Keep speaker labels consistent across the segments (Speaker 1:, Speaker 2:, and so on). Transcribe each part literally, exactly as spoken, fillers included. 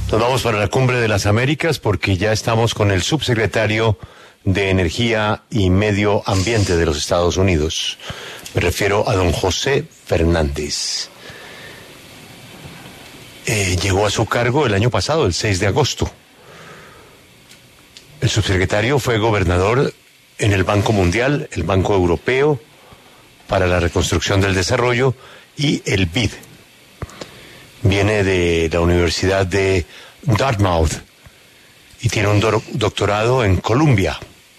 Speaker 1: Nos vamos para la Cumbre de las Américas porque ya estamos con el subsecretario de Energía y Medio Ambiente de los Estados Unidos. Me refiero a don José Fernández. Eh, llegó a su cargo el año pasado, el seis de agosto. El subsecretario fue gobernador en el Banco Mundial, el Banco Europeo para la Reconstrucción del Desarrollo y el B I D. Viene de la Universidad de Dartmouth y tiene un do- doctorado en Columbia.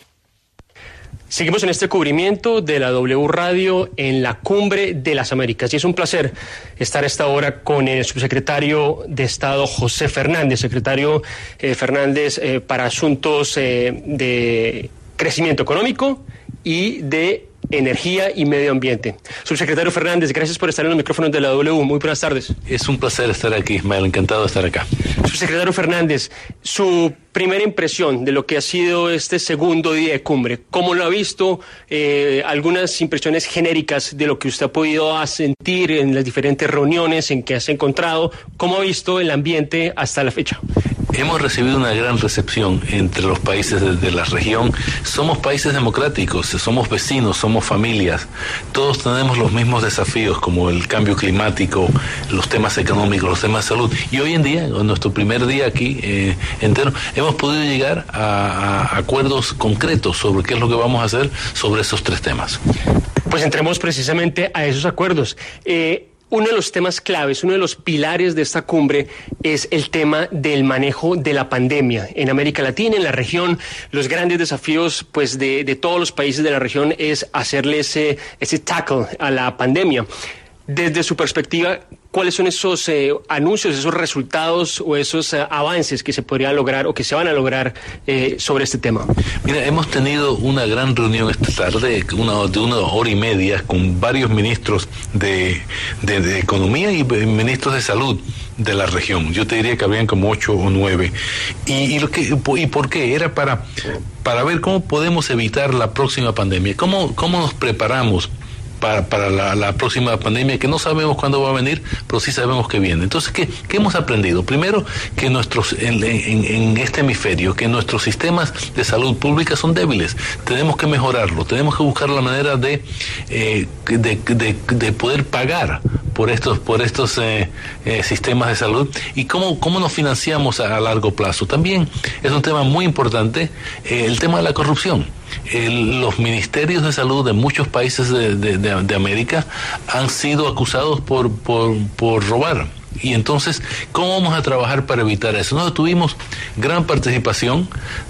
Speaker 2: Seguimos en este cubrimiento de la W Radio en la Cumbre de las Américas y es un placer estar a esta hora con el subsecretario de Estado José Fernández, secretario eh, Fernández eh, para asuntos eh, de crecimiento económico y de energía y medio ambiente. Subsecretario Fernández, gracias por estar en los micrófonos de la W. Muy buenas tardes.
Speaker 3: Es un placer estar aquí, Ismael, encantado de estar acá.
Speaker 2: Subsecretario Fernández, su primera impresión de lo que ha sido este segundo día de cumbre, ¿cómo lo ha visto? Eh, algunas impresiones genéricas de lo que usted ha podido sentir en las diferentes reuniones en que se ha encontrado, ¿cómo ha visto el ambiente hasta la fecha?
Speaker 3: Hemos recibido una gran recepción entre los países de, de la región. Somos países democráticos, somos vecinos, somos familias. Todos tenemos los mismos desafíos como el cambio climático, los temas económicos, los temas de salud. Y hoy en día, en nuestro primer día aquí eh, entero, hemos podido llegar a, a acuerdos concretos sobre qué es lo que vamos a hacer sobre esos tres temas.
Speaker 2: Pues entremos precisamente a esos acuerdos. Eh, Uno de los temas claves, uno de los pilares de esta cumbre es el tema del manejo de la pandemia. En América Latina, en la región, los grandes desafíos pues, de, de todos los países de la región es hacerle ese, ese tackle a la pandemia. Desde su perspectiva, ¿cuáles son esos eh, anuncios, esos resultados o esos eh, avances que se podrían lograr o que se van a lograr eh, sobre este tema?
Speaker 3: Mira, hemos tenido una gran reunión esta tarde, una, de una hora y media, con varios ministros de, de, de Economía y ministros de Salud de la región. Yo te diría que habían como ocho o nueve. ¿Y, y, lo que, y por qué? Era para, para ver cómo podemos evitar la próxima pandemia, cómo, cómo nos preparamos para, para la, la próxima pandemia, que no sabemos cuándo va a venir, pero sí sabemos que viene. Entonces, ¿qué, qué hemos aprendido? Primero, que nuestros en, en, en este hemisferio, que nuestros sistemas de salud pública son débiles. Tenemos que mejorarlo, tenemos que buscar la manera de, eh, de, de, de poder pagar por estos por estos eh, eh, sistemas de salud y cómo, cómo nos financiamos a, a largo plazo. También es un tema muy importante, eh, el tema de la corrupción. El, los ministerios de salud de muchos países de, de, de, de América han sido acusados por, por, por robar. Y entonces, ¿cómo vamos a trabajar para evitar eso? Nosotros tuvimos gran participación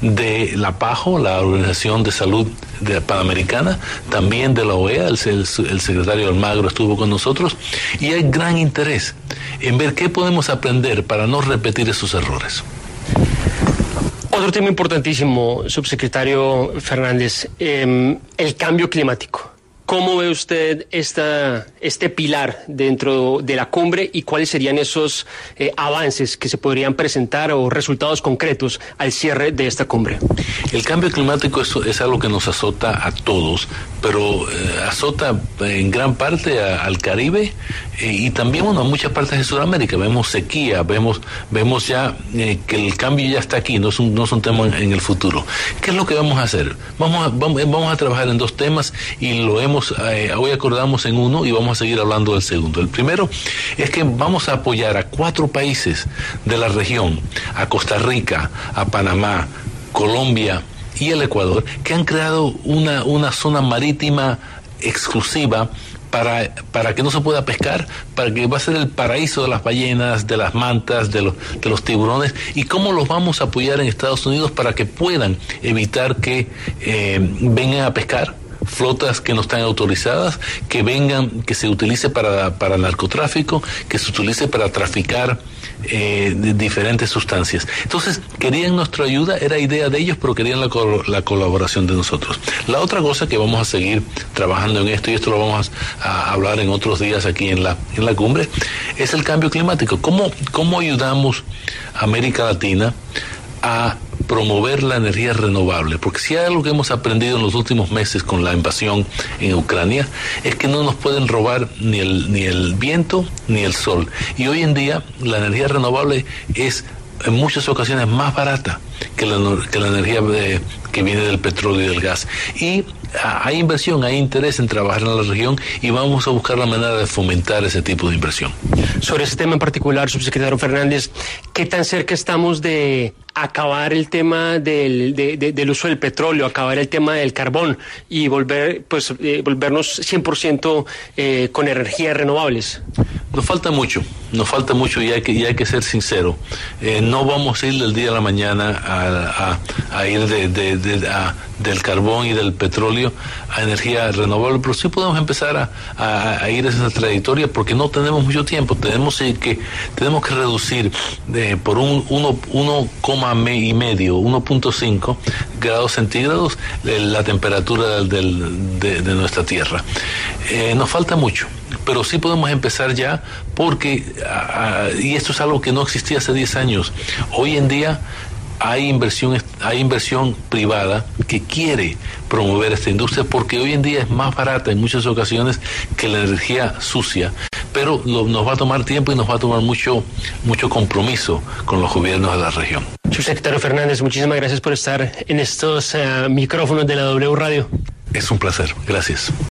Speaker 3: de la PAHO, la Organización de Salud de Panamericana, también de la O E A, el, el, el secretario Almagro estuvo con nosotros, y hay gran interés en ver qué podemos aprender para no repetir esos errores.
Speaker 2: Otro tema importantísimo, subsecretario Fernández, eh, el cambio climático. ¿Cómo ve usted esta, este pilar dentro de la cumbre y cuáles serían esos eh, avances que se podrían presentar o resultados concretos al cierre de esta cumbre?
Speaker 3: El cambio climático es, es algo que nos azota a todos, pero eh, azota en gran parte a, al Caribe eh, y también bueno, a muchas partes de Sudamérica. Vemos sequía, vemos vemos ya eh, que el cambio ya está aquí, no es un, no es un tema en, en el futuro. ¿Qué es lo que vamos a hacer? Vamos a, vamos, vamos a trabajar en dos temas y lo hemos Eh, hoy acordamos en uno y vamos a seguir hablando del segundo. El primero es que vamos a apoyar a cuatro países de la región, a Costa Rica, a Panamá, Colombia y el Ecuador, que han creado una, una zona marítima exclusiva para, para que no se pueda pescar, para que va a ser el paraíso de las ballenas, de las mantas, de los, de los tiburones, y cómo los vamos a apoyar en Estados Unidos para que puedan evitar que eh, vengan a pescar flotas que no están autorizadas, que vengan, que se utilice para, para narcotráfico, que se utilice para traficar eh, de diferentes sustancias. Entonces, querían nuestra ayuda, era idea de ellos, pero querían la, la colaboración de nosotros. La otra cosa que vamos a seguir trabajando en esto, y esto lo vamos a, a hablar en otros días aquí en la, en la cumbre, es el cambio climático. ¿Cómo, cómo ayudamos a América Latina a promover la energía renovable? Porque si hay algo que hemos aprendido en los últimos meses con la invasión en Ucrania, es que no nos pueden robar ni el, ni el viento ni el sol. Y hoy en día la energía renovable es en muchas ocasiones más barata que la, que la energía de, que viene del petróleo y del gas. Y hay inversión, hay interés en trabajar en la región y vamos a buscar la manera de fomentar ese tipo de inversión.
Speaker 2: Sobre ese tema en particular, subsecretario Fernández, ¿qué tan cerca estamos de acabar el tema del, de, de, del uso del petróleo, acabar el tema del carbón y volver, pues, eh, volvernos cien por ciento eh, con energías renovables?
Speaker 3: Nos falta mucho, nos falta mucho y hay que, y hay que ser sincero. Eh, no vamos a ir del día a la mañana a, a, a ir de, de, de, a, del carbón y del petróleo a energía renovable, pero sí podemos empezar a, a, a ir a esa trayectoria porque no tenemos mucho tiempo. Tenemos que, tenemos que reducir eh, por un uno coma y medio, uno punto cinco grados centígrados la temperatura del, de, de nuestra Tierra. Eh, nos falta mucho, pero sí podemos empezar ya porque, uh, y esto es algo que no existía hace diez años, hoy en día hay inversión, hay inversión privada que quiere promover esta industria porque hoy en día es más barata en muchas ocasiones que la energía sucia, pero lo, nos va a tomar tiempo y nos va a tomar mucho, mucho compromiso con los gobiernos de la región.
Speaker 2: Subsecretario Fernández, muchísimas gracias por estar en estos uh, micrófonos de la W Radio.
Speaker 3: Es un placer, gracias.